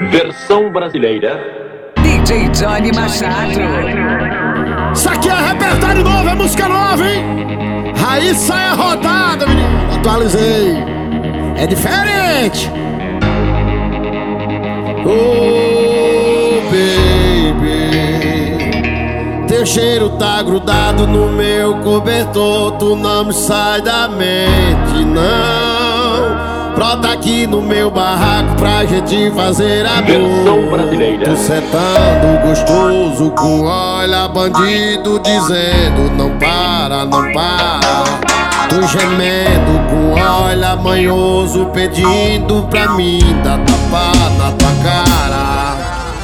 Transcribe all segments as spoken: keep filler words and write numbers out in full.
Versão brasileira D J Johnny Machado. Isso aqui é repertório novo, é música nova, hein? Raíssa é rodada, menino. Atualizei. É diferente. Oh, baby, teu cheiro tá grudado no meu cobertor. Tu não me sai da mente, não. Brota aqui no meu barraco pra gente fazer amor. Versão brasileira. Tu sentando gostoso com olha bandido dizendo não para, não para. Tu gemendo com olha manhoso pedindo pra mim dar tapa na tua cara.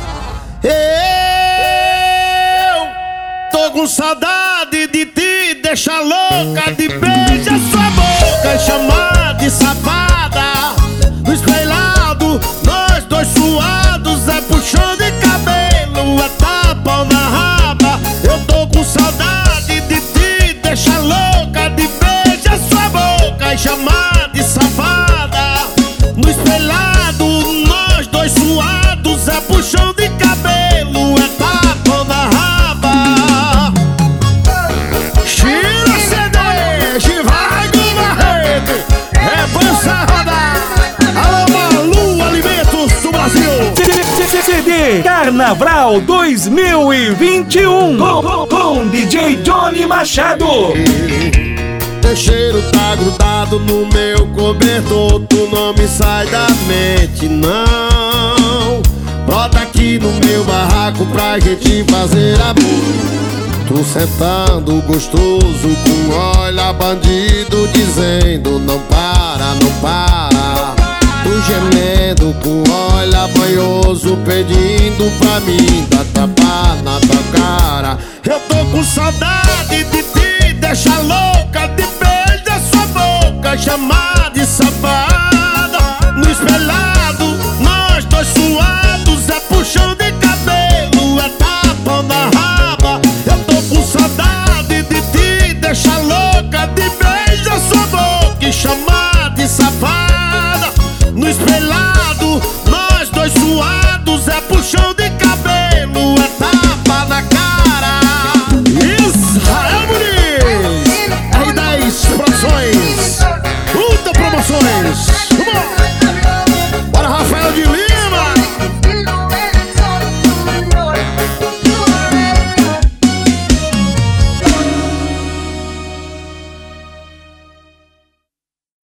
Eu tô com saudade de te deixar louca, de beijar sua boca e chamar de safada. No espelhado, nós dois suados, é puxão de cabelo, é tapa na raba. Eu tô com saudade de te deixar louca, de beijar sua boca e chamar de safada. No espelhado, nós dois suados, é puxão de cabelo, é tapa na raba. Tira C D, vai do Barreto, é bom rodar. Alô, Malu Alimentos do Brasil. C D Carnaval dois mil e vinte e um com, com, com D J Johnny Machado. Teu cheiro tá grudado no meu cobertor, tu não me sai da mente, não. Brota aqui no meu barraco pra gente fazer amor. Tu sentando gostoso com olha bandido dizendo não para, não para. Tu gemendo com olha banhoso pedindo pra mim dar tapa na tua cara. Eu tô com saudade de te deixar louca, de beijar sua boca, chamar de safada. No espelho